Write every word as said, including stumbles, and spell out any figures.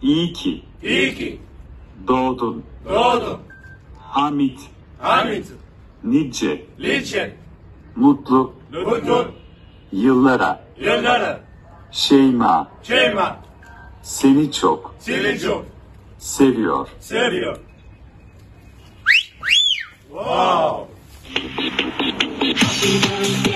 İyi ki İyi ki doğdun. doğdun. Hamit, Hamit, nice, nice, mutlu mutlu yıllara. yıllara. Şeyma, Şeyma, seni çok seni çok seviyor. seviyor. Wow.